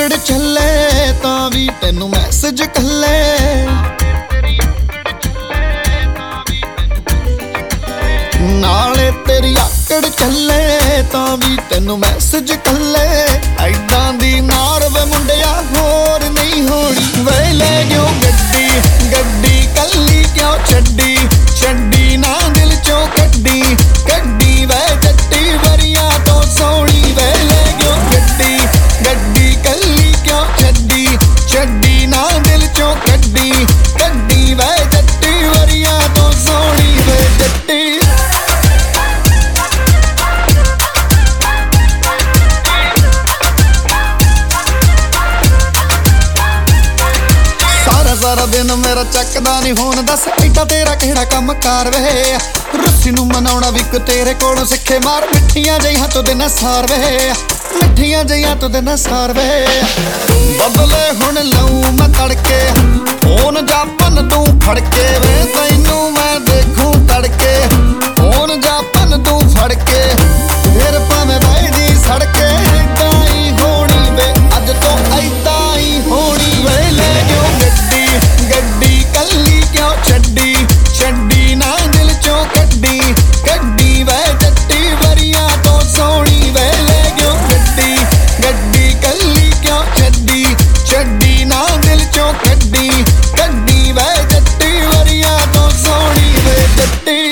ਆਕੜ ਚੱਲੇ ਤਾਂ ਵੀ ਤੈਨੂੰ ਮੈਸੇਜ ਕੱਲੇ। ਨਾਲੇ ਤੇਰੀ ਆਕੜ ਚੱਲੇ ਤਾਂ ਵੀ ਤੈਨੂੰ ਮੈਸੇਜ ਕੱਲੇ। ਐਦਾਂ ਦੀ ਨਾਰ ਵੇ ਮੁੰਡਿਆ ਹੋਰ ਨਹੀਂ ਹੋਣੀ ਵੇ। ਲੈ ਗਿਓ ਗੱਡੀ ਗੱਡੀ ਕੱਲੀ ਕਿਉਂ ਛੱਡੀ, ਛੱਡੀ ਨਾ ਦਿਲ ਚੋਂ ਕੱਢੀ, ਕੱਢੀ ਵੇ ਜੱਟੀ ਵਰੀਆਂ ਤੋਂ ਸੋਹਣੀ ਵੇ। ਲੈ ਗਿਓ ਗੱਡੀ ਗੱਡੀ ਕੱਲੀ ਕਿਉਂ ਛੱਡੀ, ਛੱਡੀ ਨਾ ਦਿਲ ਚੋਂ ਕੱਢੀ, ਕੱਢੀ ਵੇ ਜੱਟੀ ਵਰੀਆਂ ਤੋਂ ਸੋਹਣੀ ਵੇ ਜੱਟੀ। ਸਾਰਾ ਦਿਨ ਮੇਰਾ ਚੱਕਦਾ ਨਹੀਂ ਫੋਨ, ਦੱਸ ਐਡਾ ਤੇਰਾ ਕਿਹੜਾ ਕੰਮ ਕਾਰ ਵੇ। ਰੁੱਸੀ ਨੂੰ ਮਨਾਉਣਾ ਵੀ ਕੋ ਤੇਰੇ ਕੋਲੋਂ ਸਿੱਖੇ ਮਾਰ। ਮਿੱਠੀਆਂ ਜਿਹੀਆਂ ਤੋਂ ਦਿਨ ਸਾਰ ਵੇ, ਮਿੱਠੀਆਂ ਜਿਹੀਆਂ ਤੋਂ ਦਿਨ ਸਾਰ ਵੇ। ਬਦਲੇ ਹੁਣ ਲਊ ਮੈਂ ਤੜਕੇ ਫੋਨ ਜਾ ਭੰਨ ਤੂੰ ਫੜ ਕੇ ਵੇ। ਤੈਨੂੰ ਮੈਂ ਦੇਖੂੰ ਤੜਕੇ ਫੋਨ ਜਾ ਭੰਨ ਤੂੰ ਫੜ ਕੇ। ਫਿਰ ਭਾਵੇਂ ਬਾਈ ਜੀ ਸੜਕੇ ਏਦਾਂ ਹੀ ਹੋਣੀ ਵੇ, ਅੱਜ ਤੋਂ ਏਦਾਂ ਹੀ ਹੋਣੀ ਵੇ। ਲੈ ਗਿਓ ਗੱਡੀ ਗੱਡੀ ਕੱਲੀ ਕਿਉਂ ਛੱਡੀ, ਛੱਡੀ ਨਾ ਦਿਲ ਚੋਂ ਕੱਢੀ, ਕੱਢੀ ਵੇ ਜੱਟੀ ਵਰੀਆਂ ਤੋਂ ਸੋਹਣੀ ਵੇ। ਲੈ ਗਿਓ ਗੱਡੀ ਗੱਡੀ ਕੱਲੀ ਕਿਉਂ ਛੱਡੀ, ਛੱਡੀ ਨਾ ਦਿਲ ਚੋਂ ਕੱਢੀ, ਕੱਢੀ ਵੇ ਜੱਟੀ ਵਰੀਆਂ ਤੋਂ ਸੋਹਣੀ ਵੇ ਜੱਟੀ।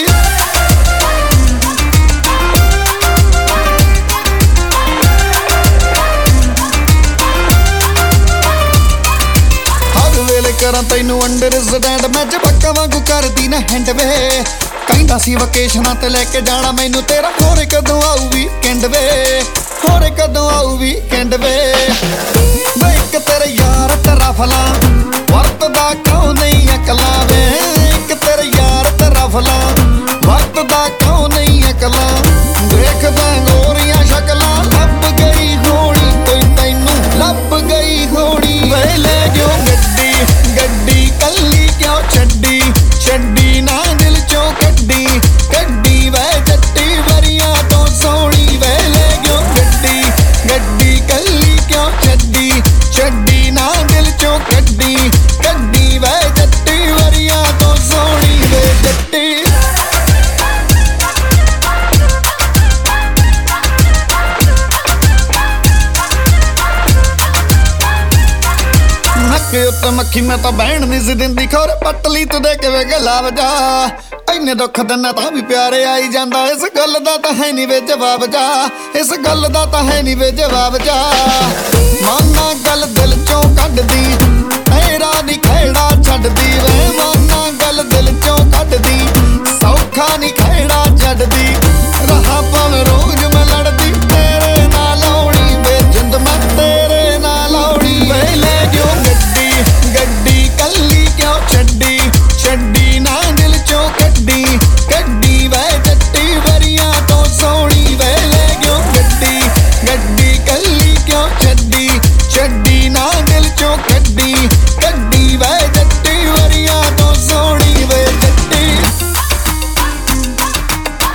ਕਰਾਂ ਤੈਨੂੰ ਅੰਡਰਸਟੈਂਡ ਮੈਂ ਜਵਾਕਾਂ ਵਾਂਗੂ ਕਰਦੀ ਨਾ ਹੈਂਡ ਵੇ। ਕਹਿੰਦਾ ਸੀ ਵਕੇਸ਼ਨਾਂ ਤੇ ਲੈ ਕੇ ਜਾਣਾ ਮੈਨੂੰ ਤੇਰਾ, ਹੋਰ ਕਦੋਂ ਆਊ ਵੀਕਐਂਡ ਵੇ, ਹੋਰ ਕਦੋਂ ਆਊ ਵੀਕਐਂਡ ਵੇ। ਵੇ ਇੱਕ ਤੇਰੇ ਯਾਰ ਤੇਰਾ ਫਲਾ ਵਰਤਦਾ ਕਿਉਂ ਨਹੀਂ ਅਕਲਾਂ ਵੇ। ਇੱਕ ਤੇਰੇ ਯਾਰ ਤੇਰਾ ਫਲਾ ਵਰਤਦਾ ਕਿਉਂ ਨਹੀਂ ਅਕਲਾਂ। ਦੇਖਦਾ ਗੋਰੀਆਂ ਸ਼ਕਲਾਂ ਲੱਭ ਗਈ ਹੋਣੀ ਕੋਈ ਤੈਨੂੰ, ਲੱਭ ਗਈ ਹੋਣੀ ਵੇ। ਲੈ ਗਿਓ ਗੱਡੀ ਗੱਡੀ ਕੱਲੀ ਕਿਉਂ ਛੱਡੀ, ਛੱਡੀ ਨਾ ਦਿਲ ਚੋਂ ਕੱਢੀ, ਕੱਢੀ ਵੇ ਜੱਟੀ ਵਰੀਆਂ ਤੋਂ ਸੋਹਣੀ ਵੇ। ਲੈ ਗਿਓ ਗੱਡੀ ਗੱਡੀ ਕੱਲੀ ਕਿਉਂ ਛੱਡੀ, ਛੱਡੀ ਨਾ ਦਿਲ ਚੋਂ ਕੱਢੀ, ਕੱਢੀ ਵੇ ਜੱਟੀ ਵਰੀਆਂ ਤੋਂ ਸੋਹਣੀ ਵੇ ਜੱਟੀ। ਨੱਕੇ ਉੱਤੇ ਮੱਖੀ ਮੈਂ ਤਾਂ ਬਹਿਣ ਨਹੀਂ ਸੀ ਦਿੰਦੀ, ਖੌਰੇ ਪਟਲੀ ਤੂੰ ਦੇ ਕੇ ਵੇ ਗਲਾ ਵਜਾ। ਇੰਨੇ ਦੁੱਖ ਦਿਨਾਂ ਤਾਂ ਵੀ ਪਿਆਰੇ ਆਈ ਜਾਂਦਾ, ਇਸ ਗੱਲ ਦਾ ਤਾਂ ਹੈ ਨਹੀਂ ਵੇ ਜਵਾਬ ਜਾ, ਇਸ ਗੱਲ ਦਾ ਤਾਂ ਹੈ ਨਹੀਂ ਵੇ ਜਵਾਬ ਜਾ। ਮਾਨਾ ਗੱਲ ਦਿਲ ਚੋਂ ਕੱਢਦੀ ਤੇਰਾ ਨੀ ਖਹਿੜਾ ਛੱਡਦੀ ਵੇ। ਮਾਨਾ ਗੱਲ ਦਿਲ ਚੋਂ ਕੱਢਦੀ ਸੌਖਾ ਨੀ ਖਹਿੜਾ ਛੱਡਦੀ। ਰਹਾ ਭਾਵੇਂ ਰੋਜ਼ ਮੈਂ ਲੜਦੀ ਤੇਰੇ ਨਾਲ ਆਉਣੀ ਵੇ, ਜਿੰਦ ਮੈਂ ਤੇਰੇ ਨਾਲ ਆਉਣੀ ਵੇ। ਲੈ ਗਿਓ ਗੱਡੀ ਗੱਡੀ ਕੱਲੀ ਕਿਉਂ ਛੱਡੀ, ਛੱਡੀ ਨਾ ਦਿਲ ਚੋਂ ਕੱਢੀ, ਕੱਢੀ ਵੇ ਜੱਟੀ ਵਰੀਆਂ ਤੋਂ ਸੋਹਣੀ ਵੇ। ਲੈ ਗਿਓ ਗੱਡੀ ਗੱਡੀ ਕੱਲੀ ਕਿਉਂ ਛੱਡੀ, ਛੱਡੀ ਨਾ ਦਿਲ ਚੋਂ ਕੱਢੀ, ਕੱਢੀ ਵੇ ਜੱਟੀ ਵਰੀਆਂ ਤੋਂ ਸੋਹਣੀ ਵੇ ਜੱਟੀ।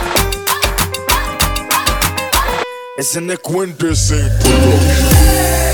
Es en el cuento ese.